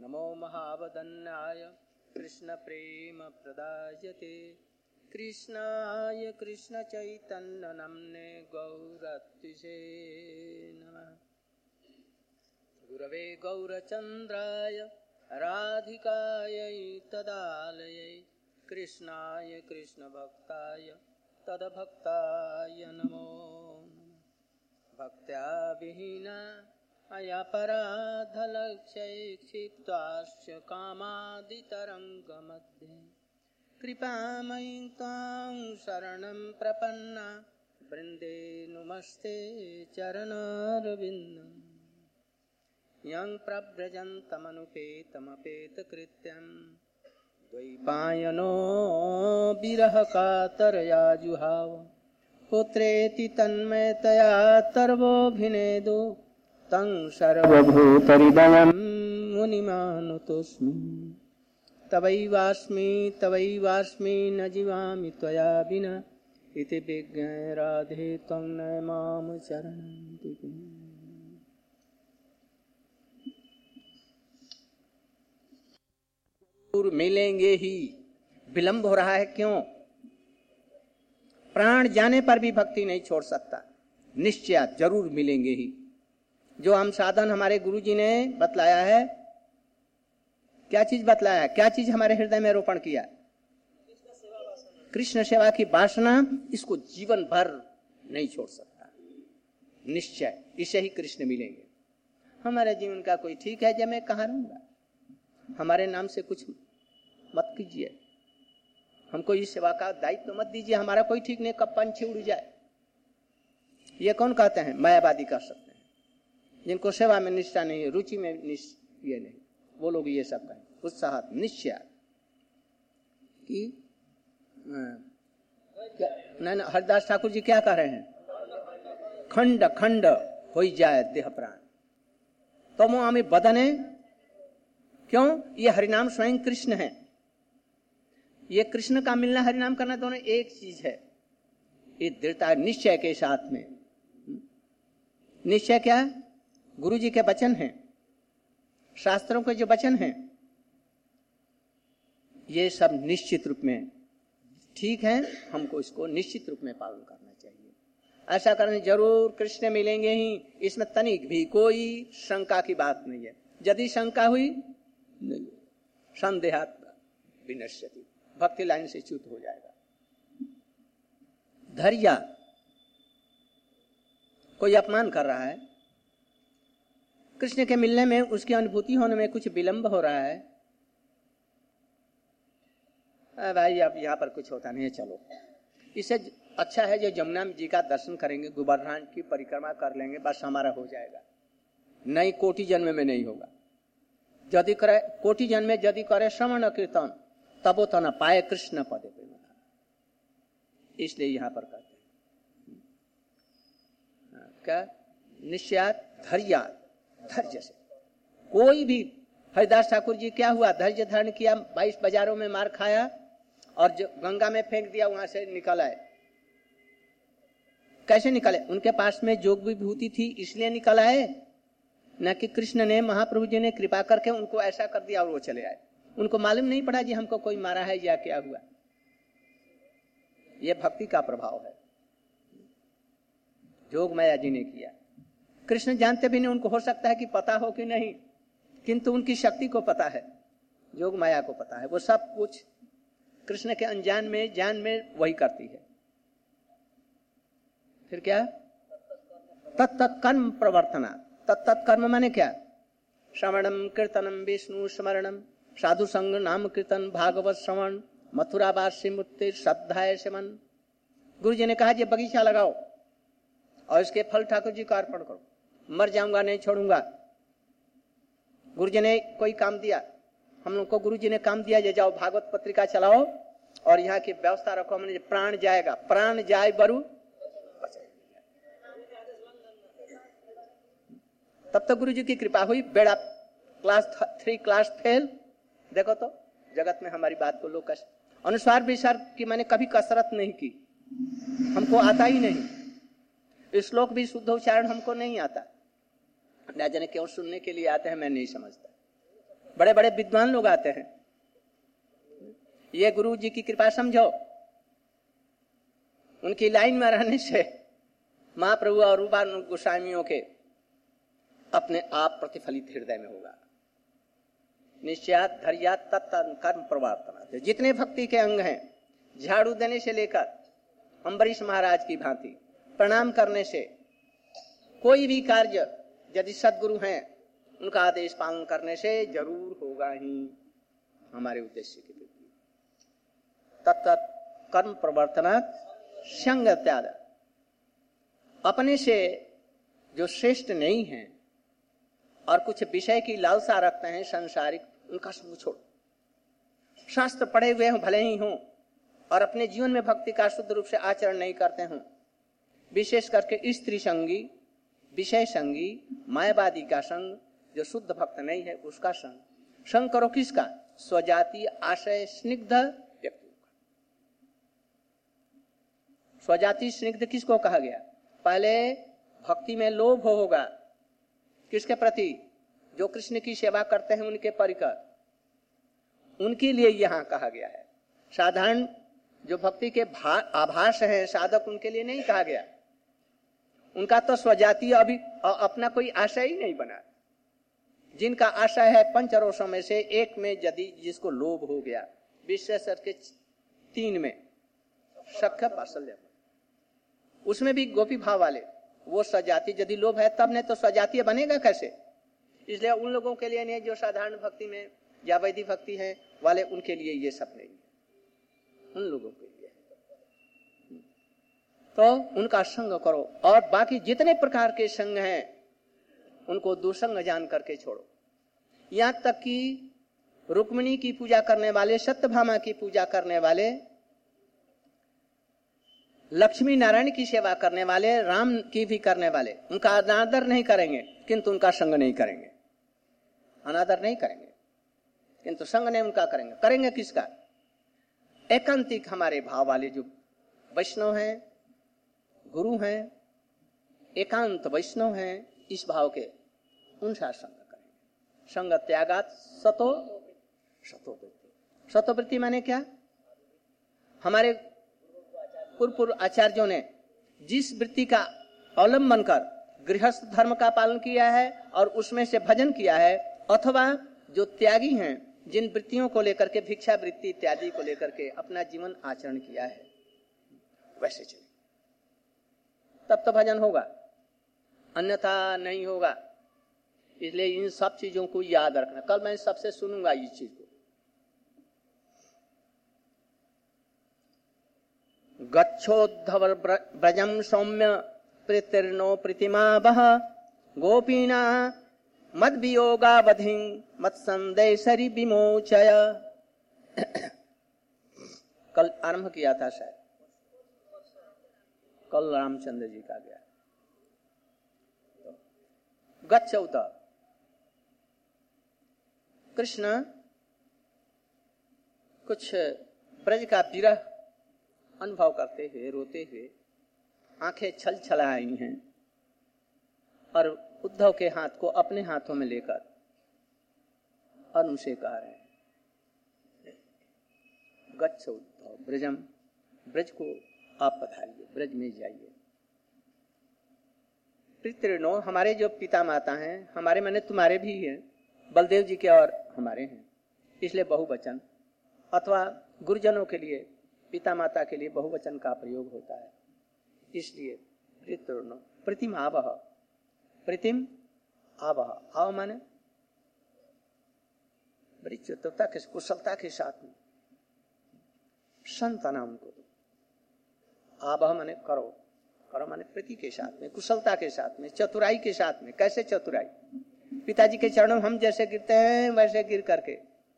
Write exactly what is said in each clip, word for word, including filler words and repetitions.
नमो महावदन्याय कृष्ण प्रेम प्रदायते कृष्णाय कृष्ण चैतन्य नाम्ने गौरत्विषे नमः। गुरवे गौरचन्द्राय राधिकायै तदालयै कृष्णाय कृष्ण भक्ताय तद्भक्ताय नमो नमः। भक्त्या विहीना अयपराधलक्ष्यै क्षिप्तास्य कामादितरङ्गमध्ये कृपामयि त्वां शरणं प्रपन्ना वृन्दे नुमस्ते चरणारविन्दम्। यं प्रव्रजन्तमनुपेतमपेतकृत्यं द्वैपायनो विरहकातरया जुहाव पुत्रेति तन्मयतया तर्वोऽभिनेदो तं सर्वभूतहृदयं मुनिमानुतोऽस्मि। तवैवास्मि तवैवास्मि न जीवामि त्वया विना इति विज्ञाय राधे त्वं न मां शरणं दिहि। मिलेंगे ही, विलंब हो रहा है क्यों? प्राण जाने पर भी भक्ति नहीं छोड़ सकता। निश्चय जरूर मिलेंगे ही। जो हम साधन हमारे गुरुजी ने बतलाया है, क्या चीज बतलाया है, क्या चीज हमारे हृदय में रोपण किया? कृष्ण सेवा की वासना, इसको जीवन भर नहीं छोड़ सकता। निश्चय इसे ही कृष्ण मिलेंगे। हमारे जीवन का कोई ठीक है जब मैं कहाँ रहूंगा, हमारे नाम से कुछ मत कीजिए, हमको इस सेवा का दायित्व तो मत दीजिए, हमारा कोई ठीक नहीं, कब पंछी उड़ जाए। ये कौन कहते हैं? मायावादी कह सकते हैं, जिनको सेवा में निष्ठा नहीं है, रुचि में निष्ठा ये नहीं, वो लोग ये सब कहें। उत्साह निश्चय कि नहीं, हरिदास ठाकुर जी क्या कह रहे हैं? खंड खंड हो जाए देह प्राण तो वो हमें बदने। क्यों? ये हरिनाम स्वयं कृष्ण है। ये कृष्ण का मिलना, हरिनाम करना, दोनों एक चीज है। ये दृढ़ता निश्चय के साथ में। निश्चय क्या है? गुरु जी के वचन हैं, शास्त्रों के जो वचन हैं, ये सब निश्चित रूप में ठीक है, हमको इसको निश्चित रूप में पालन करना चाहिए। ऐसा करने जरूर कृष्ण मिलेंगे ही, इसमें तनिक भी कोई शंका की बात नहीं है। यदि शंका हुई नहीं, संदेहात विनश्यति, भक्ति लाइन से च्युत हो जाएगा। धैर्य, कोई अपमान कर रहा है, कृष्ण के मिलने में, उसकी अनुभूति होने में कुछ विलंब हो रहा है, आ भाई अब यहाँ पर कुछ होता नहीं है, चलो इससे अच्छा है जो यमुना जी का दर्शन करेंगे, गोवर्धन की परिक्रमा कर लेंगे, बस हमारा हो जाएगा। नहीं, कोटि जन्म में नहीं होगा। यदि करे कोटि जन्म में यदि करे श्रवण कीर्तन, तबो तो न पाए कृष्ण पदे पे। इसलिए यहां पर कहते हैं क्या? निश्चयात धैर्यात, धैर्य से। कोई भी, हरिदास ठाकुर जी क्या हुआ? धैर्य धारण किया, बाईस बाजारों में मार खाया और जो गंगा में फेंक दिया, वहां से निकल आए। कैसे निकले? उनके पास में जोग विभूति थी इसलिए निकल आए, न कि कृष्ण ने, महाप्रभु जी ने कृपा करके उनको ऐसा कर दिया और वो चले आए। उनको मालूम नहीं पड़ा जी हमको कोई मारा है या क्या हुआ। ये भक्ति का प्रभाव है, जोग माया जी ने किया। कृष्ण जानते भी नहीं, उनको हो सकता है कि पता हो कि नहीं, किंतु उनकी शक्ति को पता है, जोग माया को पता है। वो सब कुछ कृष्ण के अनजान में, जान में वही करती है। फिर क्या? तत्त कर्म प्रवर्तना। तत्त कर्म माने क्या? श्रवणम कीर्तनम विष्णु स्मरणम साधु संग नाम कीर्तन भागवत श्रवण मथुरावासी मूर्ति श्रद्धाय सेवन। गुरु जी ने कहा ये बगीचा लगाओ और इसके फल ठाकुर जी को अर्पण करो, मर जाऊंगा नहीं छोड़ूंगा। गुरु जी ने कोई काम दिया, हम लोग को गुरु जी ने काम दिया, ये जाओ भागवत पत्रिका चलाओ और यहाँ की व्यवस्था रखो। हमने प्राण जाएगा, प्राण जाए बरु तब तो गुरु जी की कृपा हुई। बेड़ा क्लास थ्री क्लास फेल। देखो तो जगत में हमारी बात को लोग कस अनुसार विचार की मैंने कभी कसरत नहीं की, हमको आता ही नहीं। श्लोक भी शुद्ध उच्चारण हमको नहीं आता, न जाने क्यों सुनने के लिए आते हैं, मैं नहीं समझता। बड़े बड़े विद्वान लोग आते हैं। ये गुरु जी की कृपा समझो, उनकी लाइन में रहने से महाप्रभु और रूपानुग गोस्वामियों के अपने आप प्रतिफलित हृदय में होगा। निश्चयात धैर्यात तत्त कर्म प्रवर्तनात्। जितने भक्ति के अंग हैं, झाड़ू देने से लेकर अम्बरीश महाराज की भांति प्रणाम करने से, कोई भी कार्य यदि सदगुरु हैं उनका आदेश पालन करने से जरूर होगा ही हमारे उद्देश्य के प्रति। तत्त कर्म प्रवर्तनात् संग त्याग। अपने से जो श्रेष्ठ नहीं है और कुछ विषय की लालसा रखते हैं संसारिक, उनका संग छोड़ो। शास्त्र पढ़े हुए हों भले ही हों और अपने जीवन में भक्ति का शुद्ध रूप से आचरण नहीं करते हों, विशेष करके स्त्री संगी, विषय संगी, मायावादी का संग, जो शुद्ध भक्त नहीं है उसका संग। संग करो किसका? स्वजातीय आशय स्निग्ध व्यक्तियों का। स्वजातीय स्निग्ध किसको कहा गया? पहले भक्ति में लोभ होगा, किसके प्रति? जो कृष्ण की सेवा करते हैं उनके परिकर, उनके लिए यहां कहा गया है। साधारण जो भक्ति के आभास हैं साधक, उनके लिए नहीं कहा गया। उनका तो स्वजातीय अभी अपना कोई आशय ही नहीं बना। जिनका आशय है पंचरोषों में से एक में यदि जिसको लोभ हो गया, विशेष करके तीन में सख्य वात्सल्य, उसमें भी गोपी भाव वाले, वो स्वजातीय यदि लोभ है तब नहीं तो स्वजातीय बनेगा कैसे? इसलिए उन लोगों के लिए नहीं, जो साधारण भक्ति में या वैदिक भक्ति है वाले, उनके लिए ये सब नहीं है, उन लोगों के लिए। तो उनका संग करो और बाकी जितने प्रकार के संग हैं उनको दुसंग जान करके छोड़ो। यहां तक कि रुक्मिणी की पूजा करने वाले, सत्यभामा की पूजा करने वाले, लक्ष्मी नारायण की सेवा करने वाले, राम की भी करने वाले, उनका अनादर नहीं करेंगे किंतु उनका संग नहीं करेंगे। अनादर नहीं करेंगे किंतु संग नहीं उनका करेंगे। करेंगे किसका? एकांतिक हमारे भाव वाले जो वैष्णव हैं, गुरु हैं, एकांत वैष्णव हैं, इस भाव के, उनसा संग करेंगे। संग त्यागात सतो सतोवृत्ति। सतोवृत्ति माने क्या? हमारे पूर्व पूर्व आचार्यों ने जिस वृत्ति का अवलंबन कर गृहस्थ धर्म का पालन किया है और उसमें से भजन किया है, अथवा जो त्यागी हैं जिन वृत्तियों को लेकर के, भिक्षा वृत्ति इत्यादि को लेकर के अपना जीवन आचरण किया है, वैसे चले तब तो भजन होगा, अन्यथा नहीं होगा। इसलिए इन सब चीजों को याद रखना। कल मैं सबसे सुनूंगा इस चीज को। गच्छोद्धव ब्रजम सौम्य प्रीतिर्नो प्रीतिमा बह गोपीना मद वियोगावधि मत संदेशरी विमोचय। कल आरंभ किया था शायद, कल रामचंद्र जी का गया। गच्छौत, कृष्ण कुछ ब्रज का विरह अनुभव करते हुए, रोते हुए, आंखें छल छलाई हैं और उद्धव के हाथ को अपने हाथों में लेकर और उनसे कह रहे हैं, गच्छ उद्धव ब्रजम, ब्रज को आप पधारिए, ब्रज में जाइए। पितृनो, हमारे जो पिता माता हैं, हमारे माने तुम्हारे भी हैं, बलदेव जी के और हमारे हैं, इसलिए बहुवचन, अथवा गुरुजनों के लिए, पिता माता के लिए बहुवचन का प्रयोग होता है। इसलिए पितृनो प्रतिम आवह, प्रतिम आवह, आव माने बड़ी चतुरता के, कुशलता के साथ में संताना उनको दो। आवह माने करो, करो माने प्रीति के साथ में, कुशलता के साथ में, चतुराई के साथ में। कैसे चतुराई? पिताजी के चरणों हम जैसे गिरते हैं वैसे गिर करके।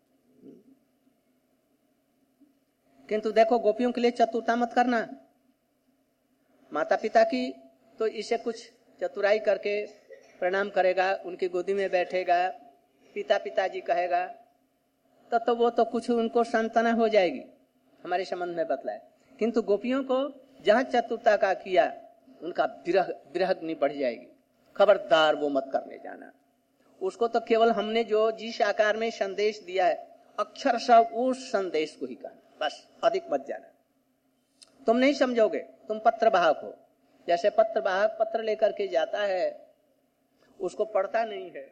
किंतु देखो, गोपियों के लिए चतुरता मत करना। माता पिता की तो इसे कुछ चतुराई करके प्रणाम करेगा, उनकी गोदी में बैठेगा, पिता पिताजी कहेगा, तब तो वो तो कुछ उनको संताना हो जाएगी, हमारे संबंध में बतलाए। किंतु गोपियों को जहां चतुरता का किया, उनका विरह विरहग्नि बढ़ जाएगी। खबरदार वो मत करने जाना। उसको तो केवल हमने जो जिस आकार में संदेश दिया है अक्षरशः उस संदेश को ही कहना, बस अधिक मत जाना। तुम नहीं समझोगे, तुम पत्र वाहक हो। जैसे पत्र वाहक पत्र लेकर के जाता है, उसको पढ़ता नहीं है,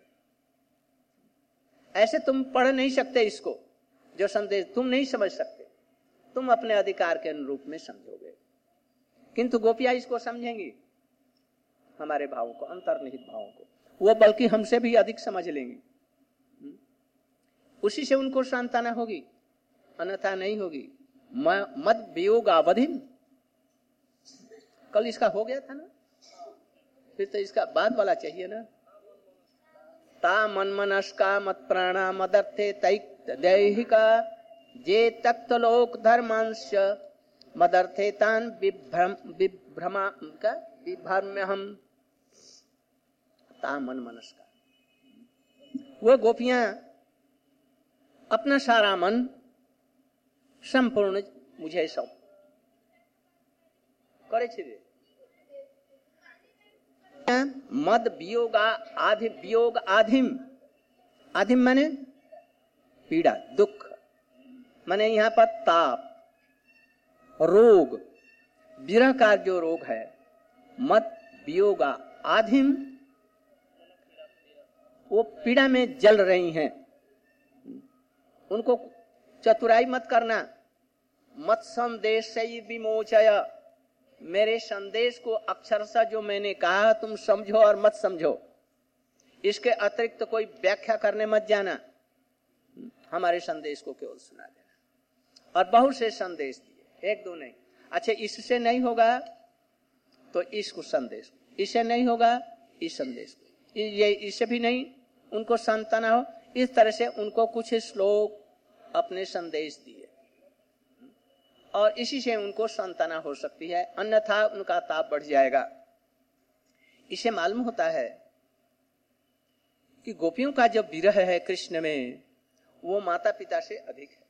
ऐसे तुम पढ़ नहीं सकते इसको, जो संदेश तुम नहीं समझ सकते, तुम अपने अधिकार के अनुरूप में समझोगे। किंतु गोपियां इसको समझेंगी, हमारे भावों को, अंतर्निहित भावों को, वो बल्कि हमसे भी अधिक समझ लेंगी। उसी से उनको सांत्वना होगी, अन्यथा नहीं होगी। मद वियोग अवधि, कल इसका हो गया था ना, फिर तो इसका बाद वाला चाहिए ना। ता मन मनस्का मत प्राणा मदर्थे तैक दैहिका जे तक्त लोक धर्मांश मदर्थे तान विभ्रम विभ्रमा का विभ्रम्य हम। ता मन मनस्का, वो गोपियां अपना सारा मन संपूर्ण मुझे सौंप करे छे। मद वियोग आधि वियोग आधिम, आधिम माने पीड़ा दुख, माने यहाँ पर ताप रोग विरह का जो रोग है, मद वियोग आधिम, वो पीड़ा में जल रही हैं। उनको चतुराई मत करना। मत संदेश से विमोचय, मेरे संदेश को अक्षरशः जो मैंने कहा तुम समझो और मत समझो, इसके अतिरिक्त तो कोई व्याख्या करने मत जाना। हमारे संदेश को केवल सुना देना। और बहुत से संदेश दिए, एक दो नहीं। अच्छा, इससे नहीं होगा तो इसको संदेश, इससे नहीं होगा इस संदेश को, ये इससे भी नहीं, उनको सांत्वना हो। इस तरह से उनको कुछ श्लोक अपने संदेश दिए और इसी से उनको सांत्वना हो सकती है, अन्यथा उनका ताप बढ़ जाएगा। इसे मालूम होता है कि गोपियों का जो विरह है कृष्ण में, वो माता पिता से अधिक है।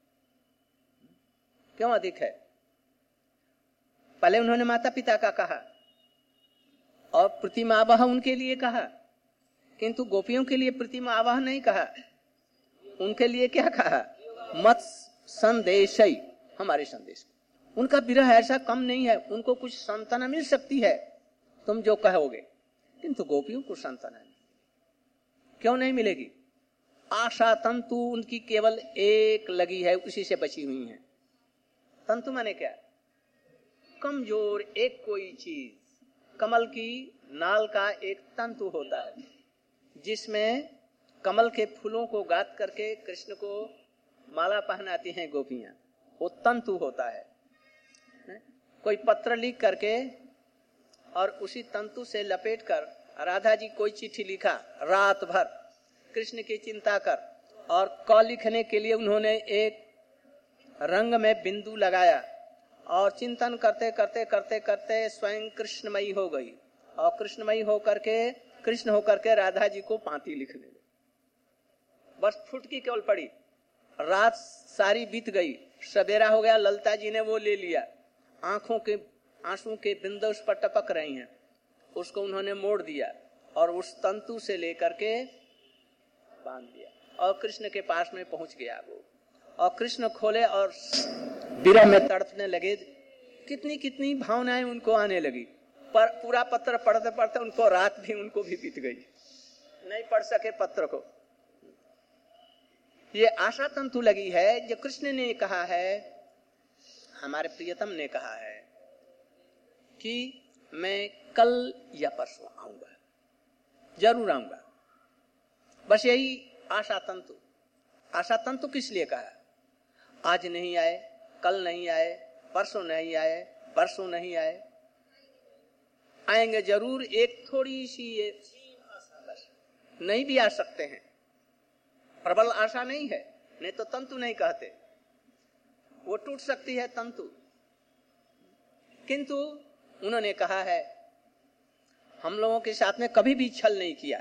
क्यों अधिक है? पहले उन्होंने माता पिता का कहा और प्रतिमावह उनके लिए कहा, किंतु गोपियों के लिए प्रतिमावह नहीं कहा। उनके लिए क्या कहा? मत संदेशई, हमारे संदेश। उनका विरह ऐसा कम नहीं है, उनको कुछ सांत्वना मिल सकती है तुम जो कहोगे, किंतु गोपियों को सांत्वना नहीं। क्यों नहीं मिलेगी? आशा तंतु उनकी केवल एक लगी है, उसी से बची हुई है। तंतु माने क्या? कमजोर एक कोई चीज। कमल की नाल का एक तंतु होता है जिसमें कमल के फूलों को गाथ करके कृष्ण को माला पहनाती हैं गोपियां, वो तंतु होता है। कोई पत्र लिख करके और उसी तंतु से लपेट कर, राधा जी कोई चिट्ठी लिखा रात भर कृष्ण की चिंता कर, और क लिखने के लिए उन्होंने एक रंग में बिंदु लगाया और चिंतन करते करते करते करते स्वयं कृष्णमयी हो गई, और कृष्णमयी होकर के कृष्ण होकर के राधा जी को पांति लिखने लगे। बस फुटकी केवल पड़ी, रात सारी बीत गई, सवेरा हो गया, ललता जी ने वो ले लिया, आंखों के आंसू के बिंदु उस पर टपक रही हैं, उसको उन्होंने मोड़ दिया और उस तंतु से लेकर के बांध दिया और कृष्ण के पास में पहुंच गया वो, और कृष्ण खोले और विरह में तड़पने लगे। कितनी कितनी भावनाएं उनको आने लगी, पर पूरा पत्र पढ़ते पढ़ते उनको रात भी उनको भी बीत गई, नहीं पढ़ सके पत्र को। ये आशा तंतु लगी है जो कृष्ण ने कहा है, हमारे प्रियतम ने कहा है कि मैं कल या परसों आऊंगा, जरूर आऊंगा। बस यही आशा तंतु। आशा तंतु किस लिए कहा? आज नहीं आए, कल नहीं आए, परसों नहीं आए, परसों नहीं आए, आएंगे जरूर। एक थोड़ी सी ये बस, नहीं भी आ सकते हैं, प्रबल आशा नहीं है, नहीं तो तंतु नहीं कहते, वो टूट सकती है तंतु। किंतु उन्होंने कहा है हम लोगों के साथ में कभी भी छल नहीं किया,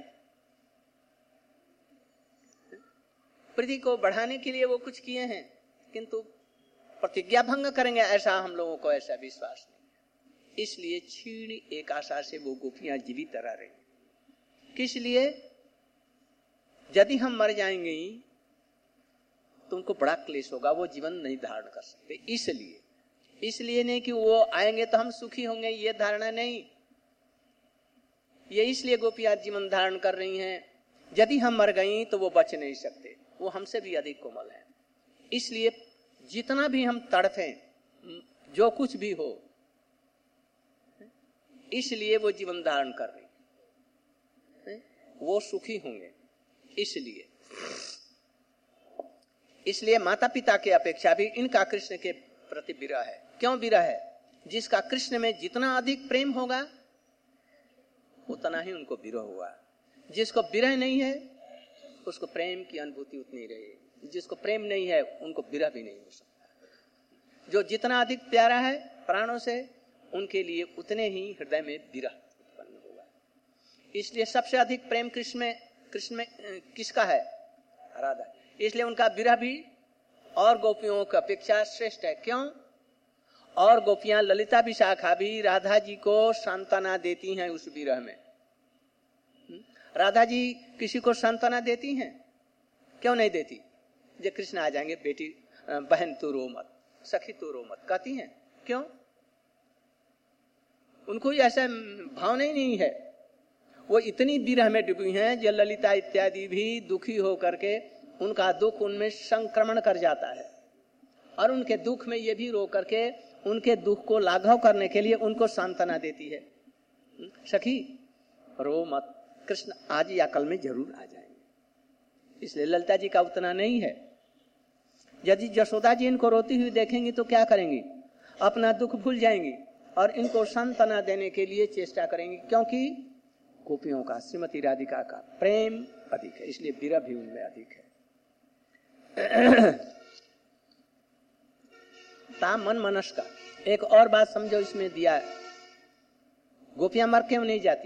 प्रीति को बढ़ाने के लिए वो कुछ किए हैं, किंतु प्रतिज्ञा भंग करेंगे ऐसा हम लोगों को ऐसा विश्वास नहीं। इसलिए क्षीण एक आशा से वो गोपियां जीवित रह रही। किस लिए? यदि हम मर जाएंगे तो उनको बड़ा क्लेश होगा, वो जीवन नहीं धारण कर सकते। इसलिए इसलिए नहीं कि वो आएंगे तो हम सुखी होंगे, ये धारणा नहीं। ये इसलिए गोपियां जीवन धारण कर रही हैं, यदि हम मर गई तो वो बच नहीं सकते, वो हमसे भी अधिक कोमल है। इसलिए जितना भी हम तड़फें, जो कुछ भी हो, इसलिए वो जीवन धारण कर रही, वो सुखी होंगे। इसलिए इसलिए माता पिता की अपेक्षा भी इनका कृष्ण के प्रति विरह है। क्यों विरह है? जिसका कृष्ण में जितना अधिक प्रेम होगा उतना ही उनको विरह होगा। जिसको विरह नहीं है उसको प्रेम की अनुभूति उतनी रही, जिसको प्रेम नहीं है उनको विरह भी नहीं हो सकता। जो जितना अधिक प्यारा है प्राणों से, उनके लिए उतने ही हृदय में विरह उत्पन्न होगा। इसलिए सबसे अधिक प्रेम कृष्ण में कृष्ण में किसका है? राधा। इसलिए उनका विरह भी और गोपियों की अपेक्षा श्रेष्ठ है। क्यों? और गोपियां ललिता विशाखा भी राधा जी को सांत्वना देती हैं उस विरह में। राधा जी किसी को सांत्वना देती हैं? क्यों नहीं देती? जब कृष्ण आ जाएंगे, बेटी बहन तू रो मत, सखी तू रो मत कहती हैं। क्यों? उनको ऐसा भाव नहीं, नहीं है। वो इतनी विरह में डूबी हैं जो ललिता इत्यादि भी दुखी हो करके उनका दुख उनमें संक्रमण कर जाता है, और उनके दुख में ये भी रो करके उनके दुख को लाघव करने के लिए उनको सांत्वना देती है। सखी रो मत, कृष्ण आज या कल में जरूर आ जाएंगे। इसलिए ललिता जी का उतना नहीं है। यदि यशोदा जी इनको रोती हुई देखेंगी तो क्या करेंगी? अपना दुख भूल जाएंगी और इनको सांत्वना देने के लिए चेष्टा करेंगी, क्योंकि गोपियों का, श्रीमती राधिका का प्रेम अधिक है, इसलिए विरह भी उनमें अधिक है। ता मन मनस का एक और बात समझो इसमें दिया है। गोपियां मर क्यों नहीं जाती?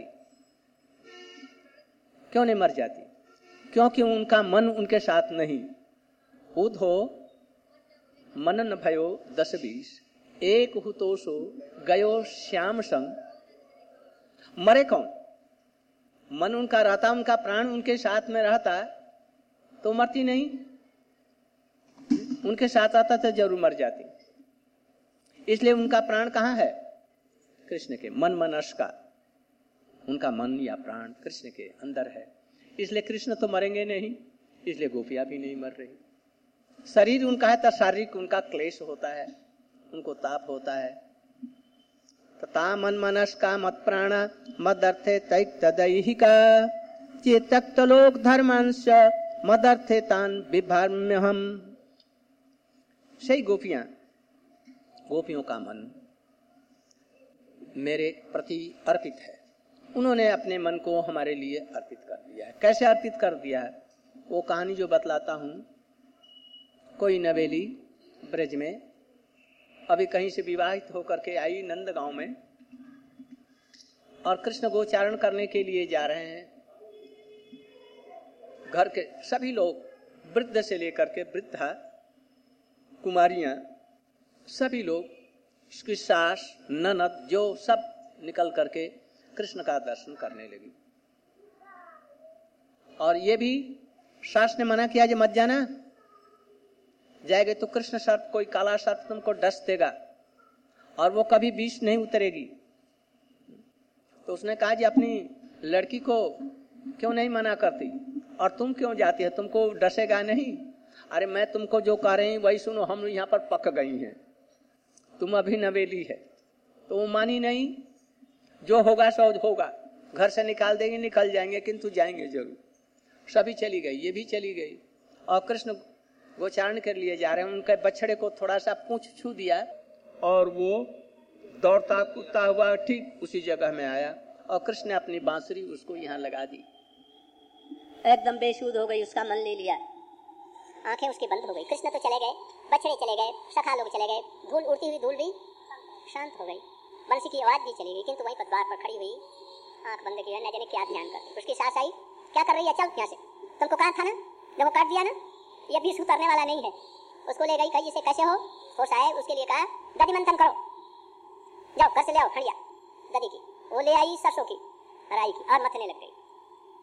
क्यों नहीं मर जाती? क्योंकि उनका मन उनके साथ नहीं। उधो मनन भयो दस बीस, एक हुतोषो गयो श्याम संग। मरे कौन? मन उनका रहता, उनका प्राण उनके साथ में रहता तो मरती नहीं। उनके साथ आता तो जरूर मर जाती। इसलिए उनका प्राण कहाँ है? कृष्ण के मन मनस का। उनका मन या प्राण कृष्ण के अंदर है, इसलिए कृष्ण तो मरेंगे नहीं, इसलिए गोपियां भी नहीं मर रही। शरीर उनका है तो शारीरिक उनका क्लेश होता है, उनको ताप होता है। तथा मन मनस का मत प्राण मद अर्थे तैक तदैहिका चेतक्त लोक धर्मांश मद अर्थे तान विभर्म्य हम। सही गोपियां, गोपियों का मन मेरे प्रति अर्पित है। उन्होंने अपने मन को हमारे लिए अर्पित कर दिया है। कैसे अर्पित कर दिया है? वो कहानी जो बतलाता हूं। कोई नवेली ब्रज में अभी कहीं से विवाहित होकर के आई नंद गांव में, और कृष्ण गोचारण करने के लिए जा रहे हैं। घर के सभी लोग, वृद्ध से लेकर के वृद्धा, कुमारियां, सभी लोग, उसकी सास, ननद, जो सब निकल करके कृष्ण का दर्शन करने लगी। और ये भी सास ने मना किया, जो मत जाना, जाएगा तो कृष्ण सर्प, कोई काला सर्प तुमको डस देगा और वो कभी बीच नहीं उतरेगी। तो उसने कहा जी अपनी लड़की को क्यों नहीं मना करती, और तुम क्यों जाती है? तुमको डसेगा नहीं? अरे मैं तुमको जो कह रही वही सुनो, हम यहाँ पर पक गई हैं, तुम अभी नवेली है। तो वो मानी नहीं। जो होगा सो होगा, घर से निकाल देंगे, निकल जाएंगे, किंतु जाएंगे जरूर। सभी चली गई, ये भी चली गई, और कृष्ण गोचारण के लिए जा रहे हैं। उनके बछड़े को थोड़ा सा पूंछ छू दिया और वो दौड़ता कूदता हुआ ठीक उसी जगह में आया, और कृष्ण ने अपनी बांसुरी उसको यहाँ लगा दी। एकदम बेसुध हो गई, उसका मन ले लिया, आंखें उसकी बंद हो गई। कृष्ण तो चले गए, बछड़े चले गए, सखा लोग चले गए, धूल उड़ती हुई धूल भी शांत हो गई, बंसी की आवाज भी चली गई, किंतु वहीं पर द्वार पर खड़ी हुई आंख बंद किया, न जाने क्या ध्यान करती। उसकी सास आई, क्या कर रही है? चल यहाँ से, तुमको कहा था ना, जब वो काट दिया ना, ये बीस उतरने वाला नहीं है। उसको ले गई, कही इसे कैसे हो होश आए, उसके लिए कहा दधि मंथन करो, जाओ घर से ले आओ खड़िया दधी की। वो ले आई सरसों की, राई की, और मथने लग गई।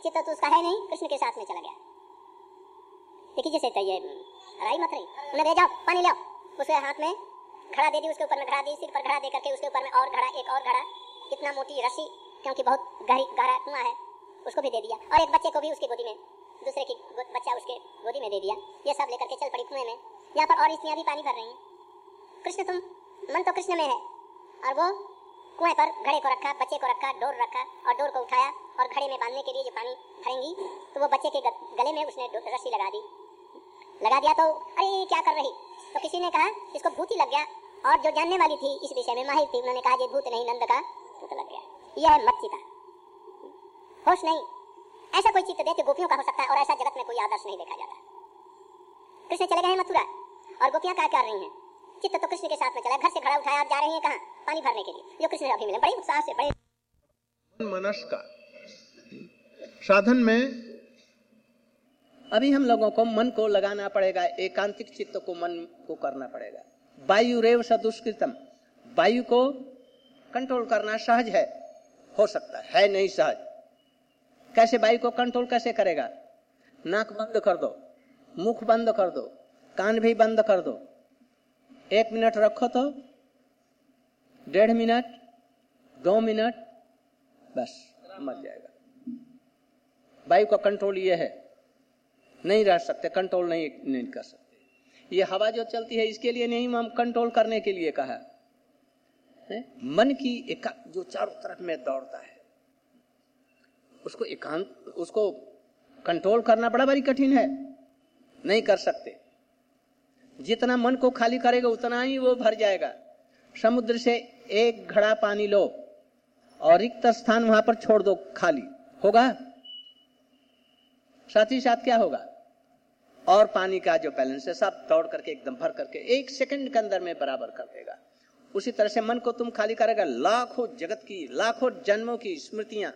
चित्त तो उसका है नहीं, कृष्ण के साथ में चला गया। देखिए जैसे ये राई मत रही, उन्हें ले जाओ पानी ले आओ, उसके हाथ में घड़ा दे दी, उसके ऊपर में घड़ा दी, सिर पर घड़ा दे करके उसके ऊपर में और घड़ा, एक और घड़ा, इतना मोटी रस्सी, क्योंकि बहुत गहरी गहरा कुआं है, उसको भी दे दिया, और एक बच्चे को भी उसकी गोदी में, दूसरे की बच्चा उसके गोदी में दे दिया। ये सब लेकर के चल पड़ी कुएं में। यहाँ पर और स्त्रियां भी पानी भर रही हैं। कृष्ण तुम, मन तो कृष्ण में है, और वो कुएं पर घड़े को रखा, बच्चे को रखा, डोर रखा, और डोर को उठाया, और घड़े में बांधने के लिए जो पानी भरेंगी, तो वो बच्चे के गले में उसने रस्सी लगा दी। लगा दिया तो अरे क्या कर रही, तो किसी ने कहा इसको भूत ही लग गया, और जो जानने वाली थी इस विषय में माहिर थी, उन्होंने कहा ये भूत नहीं, नंद का भूत लग गया। यह है मत चिता, होश नहीं। ऐसा कोई चित्त देख गोपियों का हो सकता है, और ऐसा जगत में कोई आदर्श नहीं देखा जाता। कृष्ण चले गए हैं मथुरा, और गोपियां क्या कर रही हैं? चित्त तो कृष्ण के साथ में चला, घर से घड़ा उठाया और जा रही हैं कहाँ? पानी भरने के लिए, जो कृष्ण अभी मिले बड़े उत्साह से, बड़े मनस का साधन में अभी हम लोगों को मन को लगाना पड़ेगा, एकांतिक चित्त को मन को करना पड़ेगा। वायु रेव सदुष्कृतम, वायु को कंट्रोल करना सहज है, हो सकता है, है नहीं सहज। कैसे वायु को कंट्रोल कैसे करेगा? नाक बंद कर दो, मुख बंद कर दो, कान भी बंद कर दो, एक मिनट रखो तो डेढ़ मिनट, दो मिनट, बस मर जाएगा। वायु का कंट्रोल ये है, नहीं रह सकते, कंट्रोल नहीं नहीं कर सकते। ये हवा जो चलती है इसके लिए नहीं, हम कंट्रोल करने के लिए कहा है। मन की एका जो चारों तरफ में दौड़ता है, उसको एकांत, उसको कंट्रोल करना बड़ा बड़ी कठिन है, नहीं कर सकते। जितना मन को खाली करेगा उतना ही वो भर जाएगा। समुद्र से एक घड़ा पानी लो और रिक्त स्थान वहां पर छोड़ दो, खाली होगा? साथ ही साथ क्या होगा? और पानी का जो बैलेंस है सब दौड़ करके एकदम भर करके एक सेकंड के अंदर में बराबर कर देगा। उसी तरह से मन को तुम खाली करेगा, लाखों जगत की, लाखों जन्मों की स्मृतियां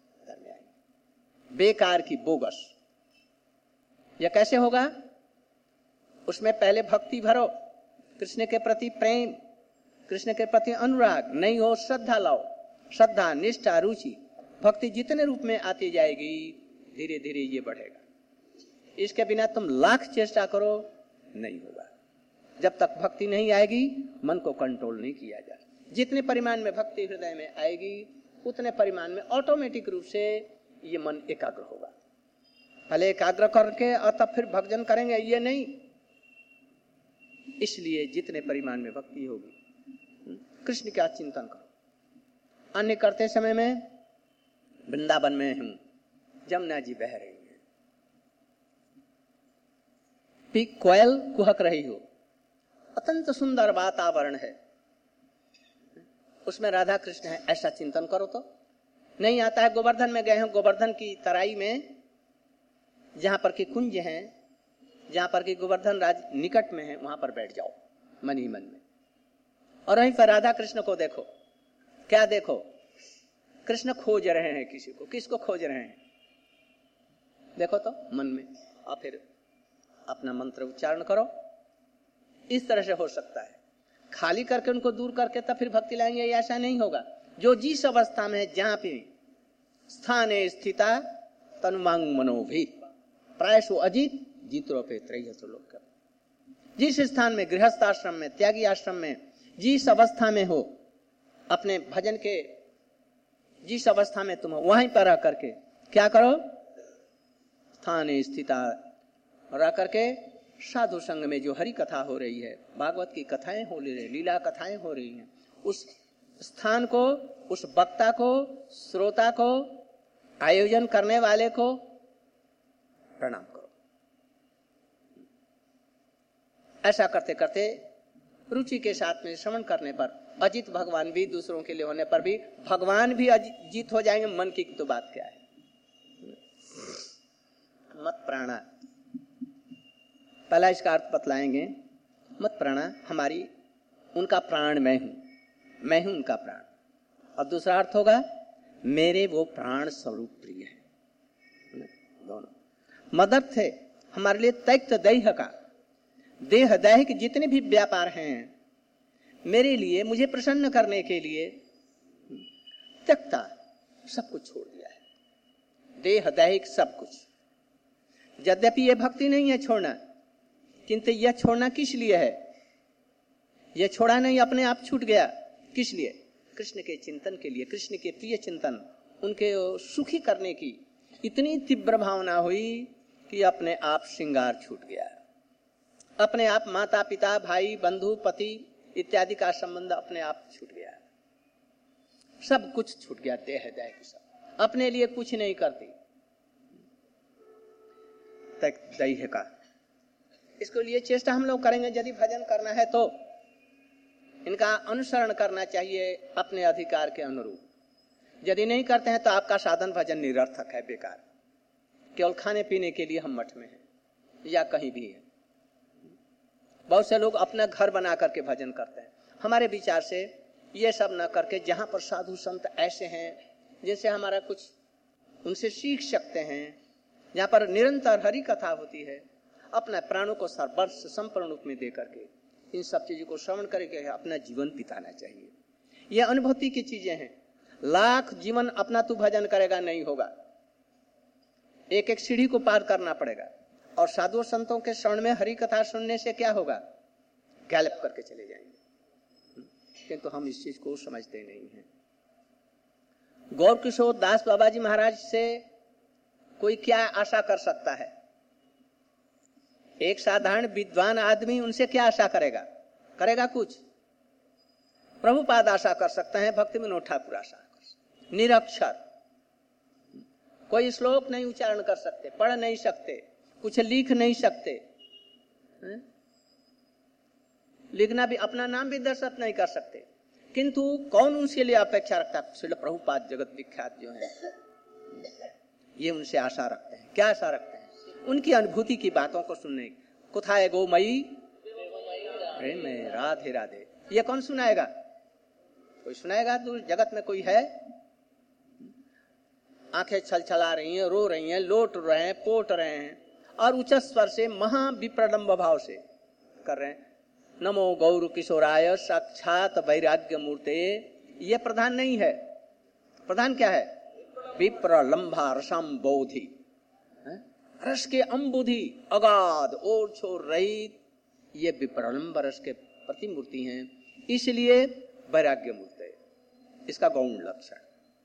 बेकार की, बोगस। यह कैसे होगा? उसमें पहले भक्ति भरो, कृष्ण के प्रति प्रेम, कृष्ण के प्रति अनुराग। नहीं हो श्रद्धा लाओ, श्रद्धा, निष्ठा, रुचि। भक्ति जितने रूप में आती जाएगी धीरे धीरे ये बढ़ेगा। इसके बिना तुम लाख चेष्टा करो नहीं होगा। जब तक भक्ति नहीं आएगी मन को कंट्रोल नहीं किया जाए। जितने परिमाण में भक्ति हृदय में आएगी उतने परिमाण में ऑटोमेटिक रूप से ये मन एकाग्र होगा। पहले एकाग्र करके और तब फिर भजन करेंगे, ये नहीं। इसलिए जितने परिमाण में भक्ति होगी कृष्ण का चिंतन करो। अन्य करते समय में वृंदावन में हूं, जमुना जी बह रही है, पीक कोयल कुहक रही हो, अत्यंत सुंदर वातावरण है, उसमें राधा कृष्ण है, ऐसा चिंतन करो। तो नहीं आता है। गोवर्धन में गए हैं, गोवर्धन की तराई में जहां पर की कुंज है, जहां पर की गोवर्धन राज निकट में है, वहां पर बैठ जाओ मन ही मन में, और वहीं पर राधा कृष्ण को देखो। क्या देखो? कृष्ण खोज रहे हैं किसी को। किसको खोज रहे हैं? देखो तो मन में, और फिर अपना मंत्र उच्चारण करो। इस तरह से हो सकता है। खाली करके उनको दूर करके तब फिर भक्ति लाएंगे, ऐसा नहीं होगा। जो जिस अवस्था में है, जहां पे स्थाने स्थिता तनुमांग मनोभी प्रायशो अजित जीतो पे त्रयसु लोक। जिस स्थान में, गृहस्थ आश्रम में, त्यागी आश्रम में, जिस अवस्था में हो, अपने भजन के जिस अवस्था में तुम हो वहीं पर रह करके क्या करो? स्थाने स्थिता रह करके साधु संग में जो हरि कथा हो रही है, भागवत की कथाएं हो रही है, लीला कथाएं हो रही हैं, उस स्थान को, उस वक्ता को, श्रोता को, आयोजन करने वाले को प्रणाम करो। ऐसा करते करते रुचि के साथ में श्रवण करने पर अजित भगवान भी, दूसरों के लिए होने पर भी भगवान भी अजित हो जाएंगे। मन की तो बात क्या है? मत प्राणा, पहला इसका अर्थ बतलाएंगे। मत प्राणा, हमारी उनका प्राण मैं हूं, मैं हूं उनका प्राण। और दूसरा अर्थ होगा मेरे वो प्राण स्वरूप प्रिय है। दोनों मदर्थ है हमारे लिए त्यक्त देह का, देह दैहिक जितने भी व्यापार हैं मेरे लिए, मुझे प्रसन्न करने के लिए त्यक्ता, सब कुछ छोड़ दिया है। देह दैहिक सब कुछ। यद्यपि ये भक्ति नहीं है छोड़ना, किंतु यह छोड़ना किस लिए है? यह छोड़ा नहीं, अपने आप छूट गया। किस लिए? कृष्ण के चिंतन के लिए, कृष्ण के प्रिय चिंतन, उनके सुखी करने की इतनी तीव्र भावना हुई कि अपने आप श्रृंगार छूट गया। अपने आप माता पिता भाई बंधु पति इत्यादि का संबंध अपने आप छूट गया। सब कुछ छूट गया, देह दैहिक सब, अपने लिए कुछ नहीं करती। दैह का इसके लिए चेष्टा हम लोग करेंगे। यदि भजन करना है तो इनका अनुसरण करना चाहिए अपने अधिकार के अनुरूप। यदि नहीं करते हैं तो आपका साधन भजन निरर्थक है, बेकार। केवल खाने पीने के लिए हम मठ में हैं या कहीं भी हैं। बहुत से लोग अपना घर बना करके भजन करते हैं। हमारे विचार से ये सब न करके जहां पर साधु संत ऐसे हैं जिनसे हमारा कुछ उनसे सीख सकते हैं, जहां पर निरंतर हरि कथा होती है, अपना प्राणों को सर्वस्व संपूर्ण रूप में दे करके इन सब चीजों को श्रवण करके अपना जीवन बिताना चाहिए। ये अनुभूति की चीजें हैं। लाख जीवन अपना तू भजन करेगा नहीं होगा, एक एक सीढ़ी को पार करना पड़ेगा। और साधु संतों के श्रवण में हरि कथा सुनने से क्या होगा? गैलप करके चले जाएंगे। किंतु हम इस चीज को समझते नहीं हैं। गौर किशोर दास बाबा जी महाराज से कोई क्या आशा कर सकता है? एक साधारण विद्वान आदमी उनसे क्या आशा करेगा? करेगा कुछ? प्रभुपाद आशा कर सकते हैं, भक्ति विनोद ठाकुर आशा कर सकते, निरक्षर, कोई श्लोक नहीं उच्चारण कर सकते, पढ़ नहीं सकते, कुछ लिख नहीं सकते, है? लिखना भी, अपना नाम भी दर्शत नहीं कर सकते, किंतु कौन उनके लिए अपेक्षा रखता है? श्रील प्रभुपाद जगत विख्यात जो है, ये उनसे आशा रखते हैं। क्या आशा रखते हैं? उनकी अनुभूति की बातों को सुनने। कुथाए गो मई प्रेम में राधे राधे, ये कौन सुनाएगा? कोई सुनाएगा? तो जगत में कोई है? आंखें छल छला रही हैं, रो रही हैं, लोट रहे हैं, पोट रहे हैं और उच्च स्वर से महाविप्रडम्ब भाव से कर रहे हैं, नमो गौर किशोराय साक्षात वैराग्य मूर्ते। ये प्रधान नहीं है। प्रधान क्या है? विप्रलंबा रसम बोधि, रस के अम्बुधि अगाध और छोर रहित, ये विप्रलंब रस के प्रतिमूर्ति हैं, इसलिए वैराग्य मूर्ति इसका गौण लक्षण।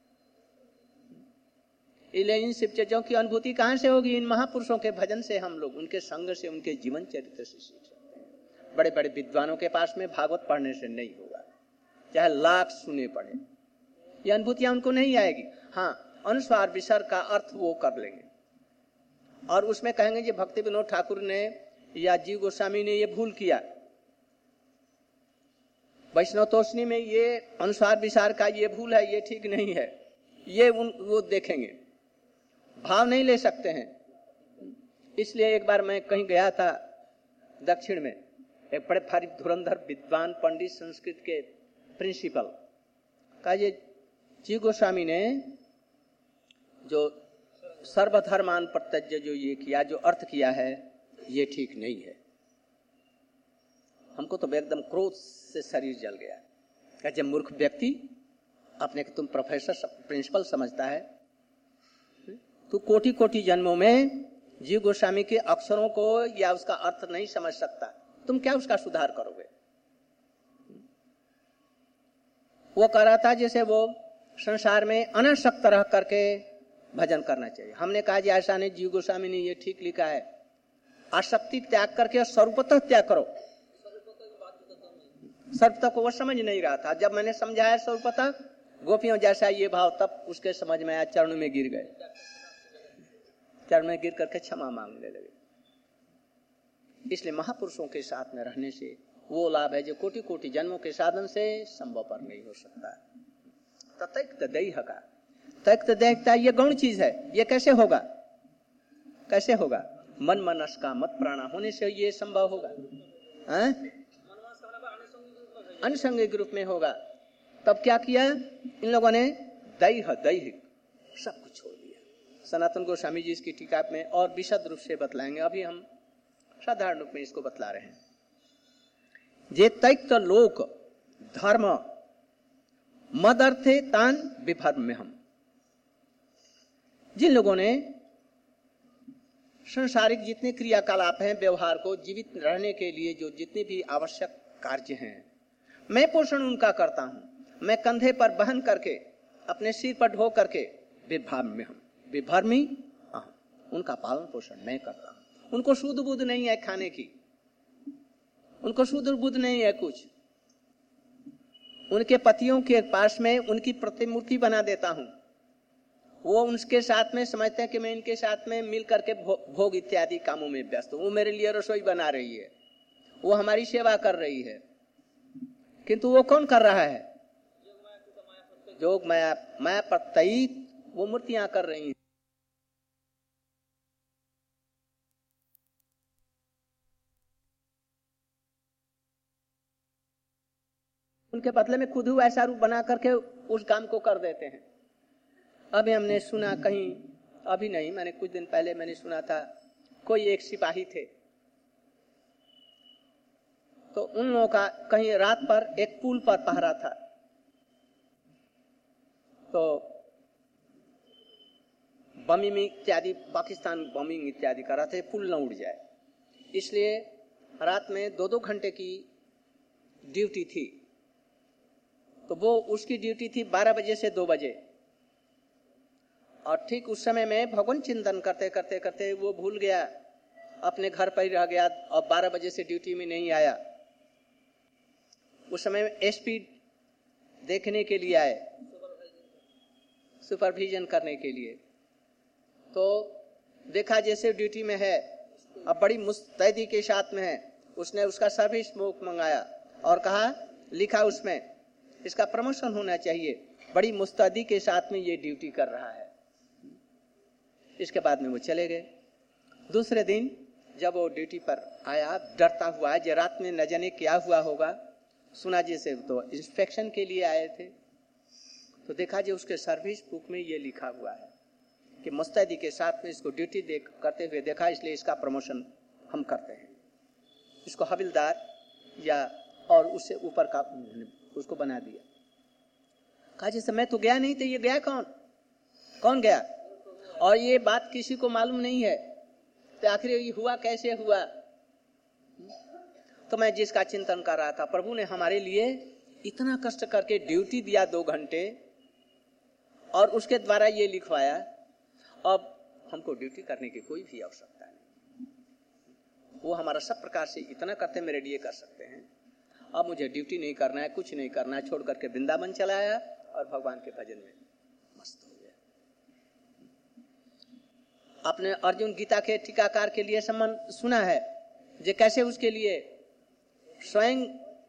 इसलिए इन शिव चीजों की अनुभूति कहां से होगी? इन महापुरुषों के भजन से, हम लोग उनके संग से, उनके जीवन चरित्र से सीख सकते हैं। बड़े बड़े विद्वानों के पास में भागवत पढ़ने से नहीं होगा, चाहे लाख सुने पड़े, ये अनुभूतियां उनको नहीं आएगी। हाँ, अनुस्वार विसर्ग का अर्थ वो कर लेंगे और उसमें कहेंगे कि भक्ति विनोद ठाकुर ने या जीव गोस्वामी ने ये भूल किया, वैष्णव तोषणी में ये अनुस्वार विसार का ये भूल है, ये ठीक नहीं है, ये उन वो देखेंगे, भाव नहीं ले सकते हैं। इसलिए एक बार मैं कहीं गया था दक्षिण में, एक बड़े भारी धुरंधर विद्वान पंडित संस्कृत के प्रिंसिपल का, ये जीव गोस्वामी ने जो सर्वधर्मान प्रत्यज्य जो ये किया, जो अर्थ किया है, ये ठीक नहीं है। हमको तो एकदम क्रोध से शरीर जल गया। क्या जब मूर्ख व्यक्ति अपने को तुम प्रोफेसर प्रिंसिपल समझता है, तो कोटि कोटि जन्मों में जीव गोस्वामी के अक्षरों को या उसका अर्थ नहीं समझ सकता, तुम क्या उसका सुधार करोगे? वो कह रहा था जैसे वो संसार में अनासक्त रह करके भजन करना चाहिए। हमने कहा जी ऐसा नहीं, जीव गोस्वामी ने ये ठीक लिखा है, आसक्ति त्याग करके सर्वतः त्याग करो। सर्वतः को वो समझ नहीं रहा था। जब मैंने समझाया सर्वतः गोपियों जैसा ये भाव, तब उसके समझ में आया, चरणों में गिर गए, चरण में गिर करके क्षमा मांगने लगे। इसलिए महापुरुषों के साथ में रहने से वो लाभ है जो कोटि कोटि जन्मों के साधन से संभव पर नहीं हो सकता। तत्यक्त दैह का त्यक्त देखता, ये गौण चीज है। ये कैसे होगा? कैसे होगा? मन मनस का मत प्राणा होने से ये संभव होगा। अनुसंगिक रूप में होगा। तब क्या किया इन लोगों ने? दैह दैहिक सब कुछ छोड़ दिया। सनातन गोस्वामी जी इसकी टीका में और विशद रूप से बतलाएंगे, अभी हम साधारण रूप में इसको बतला रहे हैं। जे त्यक्त लोक धर्म मदर्थे तान विभर्म में हम, जिन लोगों ने संसारिक जितने क्रियाकलाप हैं, व्यवहार को जीवित रहने के लिए जो जितने भी आवश्यक कार्य हैं, मैं पोषण उनका करता हूं। मैं कंधे पर बहन करके, अपने सिर पर ढो करके विभ्राम में हम विभ्रमी हाँ, उनका पालन पोषण मैं करता हूं। उनको शुद्ध बुद्ध नहीं है खाने की, उनको शुद्ध बुद्ध नहीं है कुछ। उनके पतियों के पास में उनकी प्रतिमूर्ति बना देता हूं। वो उनके साथ में समझते हैं कि मैं इनके साथ में मिल करके भो, भोग इत्यादि कामों में व्यस्त हूं। वो मेरे लिए रसोई बना रही है, वो हमारी सेवा कर रही है, किंतु वो कौन कर रहा है? जोग माया माया प्रत्ययित वो मूर्तियां कर रही हैं। उनके बदले में खुद ही ऐसा रूप बना करके उस काम को कर देते हैं। अभी हमने सुना कहीं, अभी नहीं, मैंने कुछ दिन पहले मैंने सुना था, कोई एक सिपाही थे, तो उन लोगों का कहीं रात पर एक पुल पर पहरा था, तो बमिंग इत्यादि, पाकिस्तान बमिंग इत्यादि कर रहा था, पुल न उड़ जाए, इसलिए रात में दो दो घंटे की ड्यूटी थी। तो वो उसकी ड्यूटी थी बारह बजे से दो बजे, और ठीक उस समय में भगवान चिंतन करते करते करते वो भूल गया, अपने घर पर ही रह गया और बारह बजे से ड्यूटी में नहीं आया। उस समय में एसपी देखने के लिए आए, सुपरविजन करने के लिए, तो देखा जैसे ड्यूटी में है, अब बड़ी मुस्तैदी के साथ में है। उसने उसका सर्विस बुक मंगाया और कहा, लिखा उसमें इसका प्रमोशन होना चाहिए, बड़ी मुस्तैदी के साथ में ये ड्यूटी कर रहा है। इसके बाद में वो चले गए। दूसरे दिन जब वो ड्यूटी पर आया, डरता हुआ, जो रात में न जाने क्या हुआ होगा, सुना जैसे तो इंस्पेक्शन के लिए आए थे, तो देखा जो उसके सर्विस बुक में ये लिखा हुआ है कि मुस्तैदी के साथ में इसको ड्यूटी देख करते हुए देखा, इसलिए इसका प्रमोशन हम करते हैं। इसको हविलदार या और उससे ऊपर का उसको बना दिया। कहा जैसे मैं तो गया नहीं, तो ये गया कौन? कौन गया? और ये बात किसी को मालूम नहीं है, तो आखिर ये हुआ कैसे हुआ? तो मैं जिसका चिंतन कर रहा था, प्रभु ने हमारे लिए इतना कष्ट करके ड्यूटी दिया दो घंटे, और उसके द्वारा ये लिखवाया, अब हमको ड्यूटी करने की कोई भी आवश्यकता नहीं। वो हमारा सब प्रकार से इतना करते मेरे लिए कर सकते हैं। अब मुझे ड्यूटी नहीं करना है, कुछ नहीं करना है, छोड़ करके वृंदावन चला आया और भगवान के भजन में मस्त हो गया। आपने अर्जुन गीता के टीकाकार के लिए संबंध सुना है, जो कैसे उसके लिए स्वयं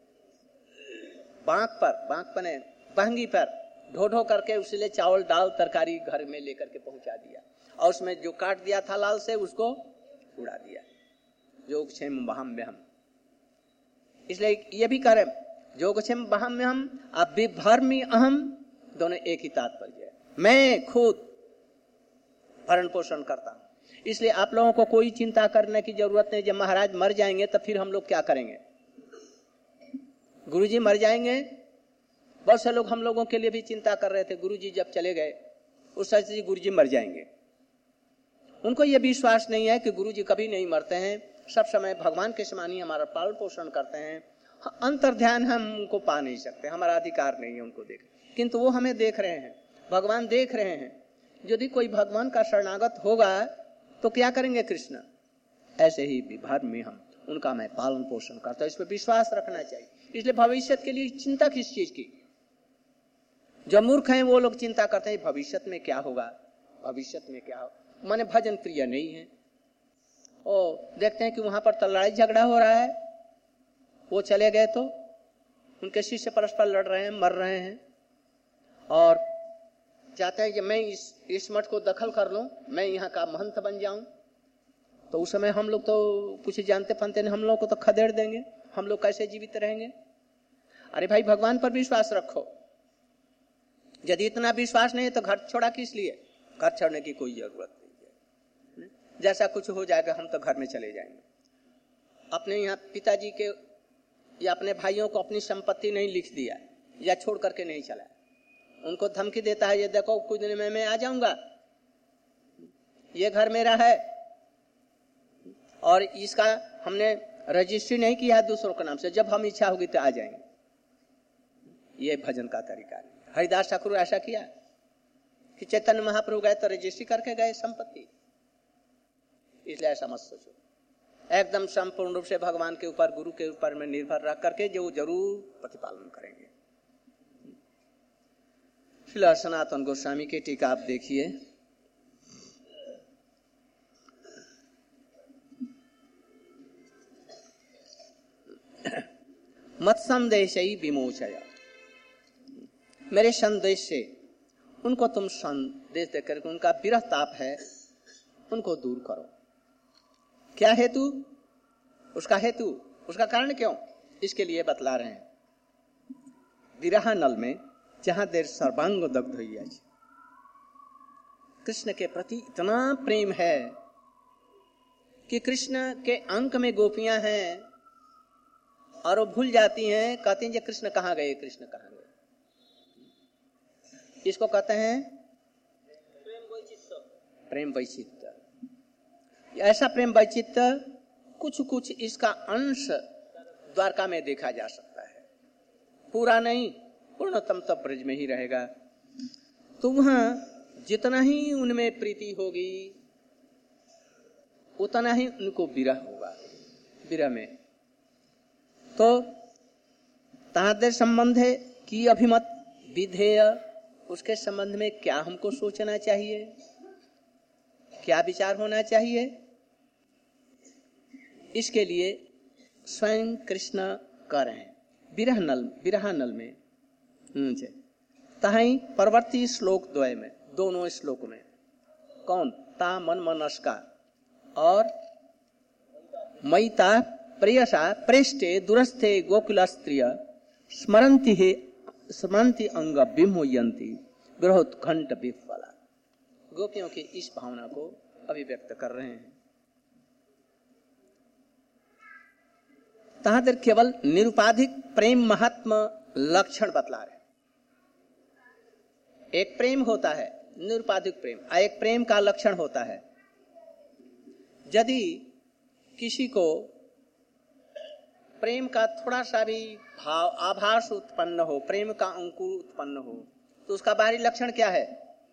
बांक पर बांक बने बहंगी पर ढो ढो करके उसके चावल दाल तरकारी घर में लेकर के पहुंचा दिया, और उसमें जो काट दिया था लाल से उसको उड़ा दिया। जो क्षेम बहम में हम, इसलिए ये भी करें, जो क्षेम बहम में हम अब विभ्रमी अहम, दोनों एक ही तात्पर्य है। मैं खुद भरण पोषण करता हूं, इसलिए आप लोगों को कोई चिंता करने की जरूरत नहीं। जब महाराज मर जाएंगे तब फिर हम लोग क्या करेंगे? गुरुजी मर जाएंगे, बहुत से लोग हम लोगों के लिए भी चिंता कर रहे थे। गुरुजी जब चले गए उस समय गुरुजी मर जाएंगे, उनको यह विश्वास नहीं है कि गुरुजी कभी नहीं मरते हैं, सब समय भगवान के समान ही हमारा पालन पोषण करते हैं। अंतर ध्यान हम उनको पा नहीं सकते, हमारा अधिकार नहीं है उनको देख, किंतु वो हमें देख रहे हैं, भगवान देख रहे हैं। यदि कोई भगवान का शरणागत होगा तो क्या करेंगे कृष्ण? ऐसे ही विभ्रम में हम उनका मैं पालन पोषण करता हूं, इस पर विश्वास रखना चाहिए। इसलिए भविष्य के लिए चिंता किस चीज की? जो मूर्ख हैं वो लोग चिंता करते हैं भविष्य में क्या होगा, भविष्य में क्या होगा, माने भजन प्रिय नहीं है। ओ देखते हैं कि वहां पर तो लड़ाई झगड़ा हो रहा है, वो चले गए तो उनके शिष्य परस्पर लड़ रहे हैं, मर रहे हैं, और चाहते हैं कि मैं इस इस मठ को दखल कर लूं, मैं यहाँ का महंत बन जाऊं। तो उस समय हम लोग तो कुछ जानते फनते नहीं, हम लोग को तो खदेड़ देंगे, हम लोग कैसे जीवित रहेंगे? अरे भाई भगवान पर विश्वास रखो। यदि इतना विश्वास नहीं है तो घर छोड़ा किस लिए? घर छोड़ने की कोई जरूरत नहीं है, जैसा कुछ हो जाएगा हम तो घर में चले जाएंगे। अपने यहाँ पिताजी के या अपने भाइयों को अपनी संपत्ति नहीं लिख दिया या छोड़ करके नहीं चला, उनको धमकी देता है ये देखो कुछ दिन में मैं आ जाऊंगा, ये घर मेरा है और इसका हमने रजिस्ट्री नहीं किया है दूसरों के नाम से, जब हम इच्छा होगी तो आ जाएंगे। ये भजन का तरीका है। हरिदास ठाकुर ऐसा किया कि चैतन्य महाप्रभु गए तो रजिस्ट्री करके गए संपत्ति। इसलिए ऐसा मत सोचो, एकदम संपूर्ण रूप से भगवान के ऊपर, गुरु के ऊपर में निर्भर रख करके जो जरूर प्रतिपालन करेंगे। श्रील सनातन गोस्वामी की टीका आप देखिए। मत संदेश ही विमोचय, मेरे संदेश से उनको तुम संदेश देकर उनका विरह ताप है उनको दूर करो। क्या हेतु? उसका हेतु, उसका कारण क्यों, इसके लिए बतला रहे हैं। विरह नल में जहां देर सर्वांग दग्ध हुई है, कृष्ण के प्रति इतना प्रेम है कि कृष्ण के अंक में गोपियां हैं और वो भूल जाती हैं, कहती हैं कि कृष्ण कहाँ गए, कृष्ण कहाँ गए। इसको कहते हैं प्रेम वैचित्र। ऐसा प्रेम वैचित्र कुछ कुछ इसका अंश द्वारका में देखा जा सकता है, पूरा नहीं, पूर्णतम तब ब्रज में ही रहेगा। तो वहां जितना ही उनमें प्रीति होगी उतना ही उनको विरह होगा। विरह में तो तादर संबंध है कि अभिमत विधेय, उसके संबंध में क्या हमको सोचना चाहिए, क्या विचार होना चाहिए, इसके लिए स्वयं कृष्ण कह रहे हैं। विरह नल, विरह नल में तहाई परवर्ती श्लोक द्वय में, दोनों श्लोक में कौन, ता मन मनस्का और मयिता प्रेयसा प्रेष्टे दुरस्थे गोकुल स्त्रिय स्मरंती है स्मरंती अंग विमोयंती विरोधखंड विफला। गोपियों की इस भावना को अभिव्यक्त कर रहे हैं। तहां तक केवल निरुपाधिक प्रेम महात्मा लक्षण बतला रहे। एक प्रेम होता है निरुपाधिक प्रेम, एक प्रेम का लक्षण होता है यदि किसी को प्रेम का थोड़ा सा भी भाव आभास उत्पन्न हो, प्रेम का अंकुर उत्पन्न हो, तो उसका बाहरी लक्षण क्या है?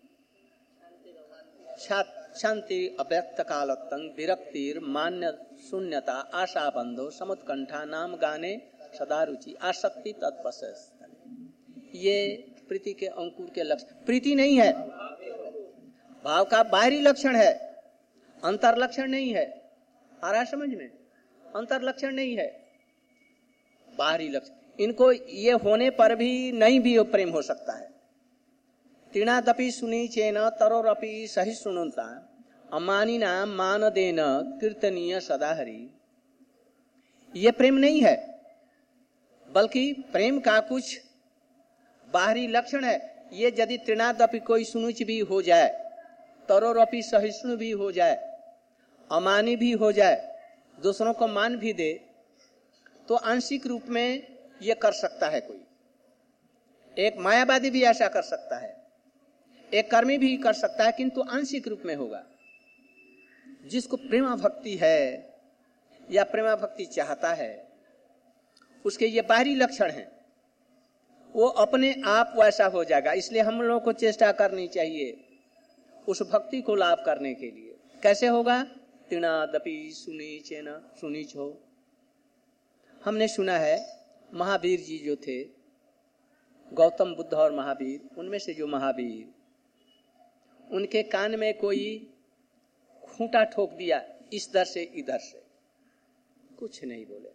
शांति, अव्यक्त कालत्तंग, विरक्तिर, मान्य शून्यता, आशा बंधो, समुत्कंठा, नाम गाने सदा रुचि, आसक्ति तत्पश्च। ये प्रीति के अंकुर के लक्षण। प्रीति नहीं है, भाव का बाहरी लक्षण है, अंतर लक्षण नहीं है। आ रहा है समझ में? अंतर लक्षण नहीं है, बाहरी लक्षण। इनको ये होने पर भी नहीं भी प्रेम हो सकता है। तीणादपि सुनी चेन तरोरपि सही सुनुता अमानिना मान देन कीर्तनीय सदा हरि। ये प्रेम नहीं है, बल्कि प्रेम का कुछ बाहरी लक्षण है। ये यदि तीणादपि कोई सुनुच भी हो जाए, तरोरपि सहिष्णु भी हो जाए, अमानी भी हो जाए, दूसरों को मान भी दे, तो आंशिक रूप में ये कर सकता है कोई। एक मायावादी भी ऐसा कर सकता है, एक कर्मी भी कर सकता है, किंतु आंशिक रूप में होगा। जिसको प्रेमा भक्ति है या प्रेमा भक्ति चाहता है, उसके ये बाहरी लक्षण हैं, वो अपने आप वैसा हो जाएगा। इसलिए हम लोगों को चेष्टा करनी चाहिए उस भक्ति को लाभ करने के लिए। कैसे होगा? तीणादपि सुनी चेन, सुनी छो। हमने सुना है महावीर जी जो थे, गौतम बुद्ध और महावीर, उनमें से जो महावीर, उनके कान में कोई खूंटा ठोक दिया, इस दर से इधर से, कुछ नहीं बोले।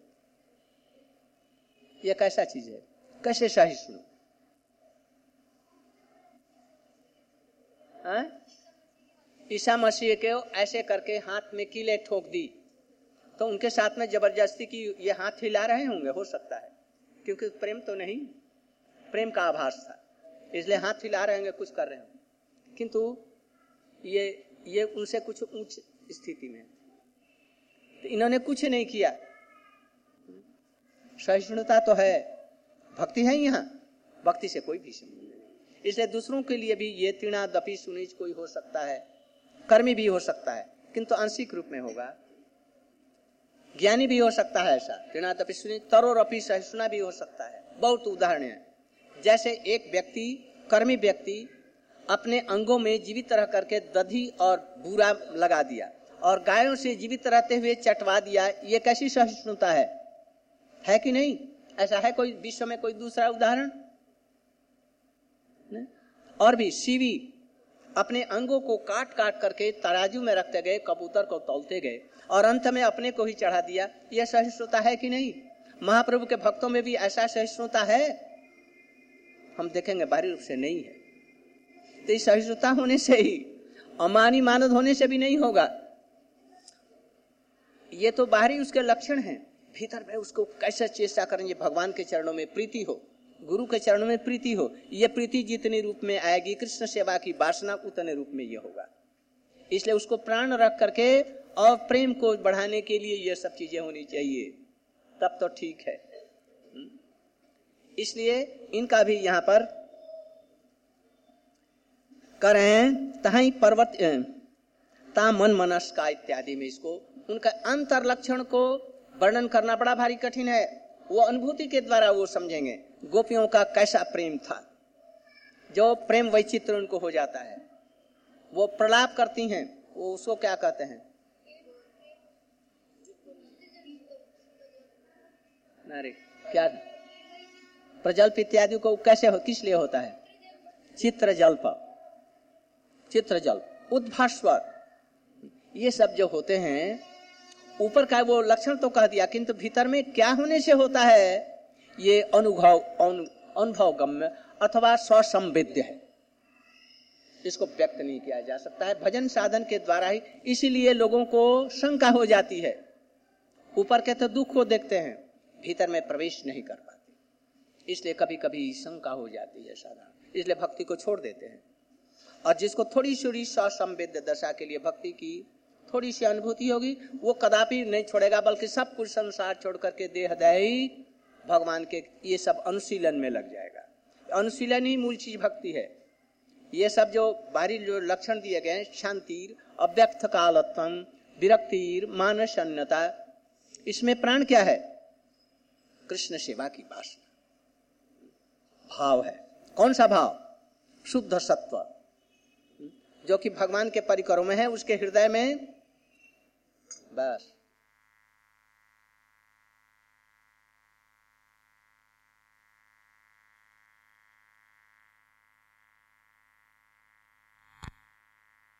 यह कैसा चीज है? कैसे सहिष्णु? ईसा मसीह के ऐसे करके हाथ में कीले ठोक दी, तो उनके साथ में जबरदस्ती की ये हाथ हिला रहे होंगे, हो सकता है, क्योंकि प्रेम तो नहीं, प्रेम का आभास था, इसलिए हाथ हिला रहे होंगे, कुछ कर रहे होंगे, किंतु ये ये उनसे कुछ उच्च स्थिति में, तो इन्होंने कुछ नहीं किया। सहिष्णुता तो है, भक्ति है, यहाँ भक्ति से कोई भी संबंध नहीं। इसलिए दूसरों के लिए भी ये तीणादपि सुनीच कोई हो सकता है, कर्मी भी हो सकता है किंतु आंशिक रूप में होगा। ज्ञानी भी हो सकता है ऐसा, तृणातपि सुनि तरोरपि सहिष्णुना भी हो सकता है। बहुत उदाहरण है। जैसे एक व्यक्ति, कर्मी व्यक्ति अपने अंगों में जीवित रह करके दधी और बूरा लगा दिया और गायों से जीवित रहते हुए चटवा दिया, ये कैसी सहिष्णुता है? है कि नहीं? ऐसा है कोई विश्व में कोई दूसरा उदाहरण? और भी सीवी अपने अंगों को काट काट करके तराजू में रखते गए, कबूतर को तौलते गए और अंत में अपने को ही चढ़ा दिया, यह सहिष्णुता है कि नहीं? महाप्रभु के भक्तों में भी ऐसा सहिष्णुता है? हम देखेंगे बाहरी रूप से नहीं है। तो इस सहिष्णुता होने से ही, अमानी मानद होने से भी नहीं होगा। ये तो बाहरी उसके लक्षण हैं। भीतर में उसको कैसे चेष्टा करेंगे भगवान के चरणों में प्रीति हो, गुरु के चरणों में प्रीति हो। ये प्रीति जितनी रूप में आएगी, कृष्ण सेवा की वासना उतने रूप में ये होगा। इसलिए उसको प्राण रख करके और प्रेम को बढ़ाने के लिए ये सब चीजें होनी चाहिए, तब तो ठीक है। इसलिए इनका भी यहां पर करें तहाई पर्वत ता मन मनस्का इत्यादि में इसको उनका अंतर लक्षण को वर्णन करना बड़ा भारी कठिन है। वो अनुभूति के द्वारा वो समझेंगे गोपियों का कैसा प्रेम था, जो प्रेम वैचित्र उनको हो जाता है। वो प्रलाप करती हैं, वो उसको क्या कहते हैं? अरे क्या प्रजल्प इत्यादि को कैसे हो, किस लिए होता है? चित्र जल्प, चित्र जल्प, उद्भास्वर, ये सब जो होते हैं ऊपर का वो लक्षण तो कह दिया, किंतु भीतर में क्या होने से होता है ये अनुभव अनुभव गम्य अथवा स्वसंवेद्य है। इसको व्यक्त नहीं किया जा सकता है भजन साधन के द्वारा ही। इसीलिए लोगों को शंका हो जाती है। ऊपर के तो दुख को देखते हैं, भीतर में प्रवेश नहीं कर पाते, इसलिए कभी कभी शंका हो जाती है साधारण, इसलिए भक्ति को छोड़ देते हैं। और जिसको थोड़ी सी स्वसंवेद्य दशा के लिए भक्ति की थोड़ी सी अनुभूति होगी, वो कदापि नहीं छोड़ेगा, बल्कि सब कुछ संसार छोड़ करके देहदायी भगवान के ये सब अनुशीलन में लग जाएगा। अनुशीलन ही मूल चीज भक्ति है। ये सब जो बाहरी जो लक्षण दिए गए, शांतिर, अव्यक्त कालत्वम, विरक्तिर, मानसन्यता, इसमें प्राण क्या है? कृष्ण सेवा की वासना, भाव है। कौन सा भाव? शुद्ध सत्व, जो कि भगवान के परिकरों में है, उसके हृदय में बस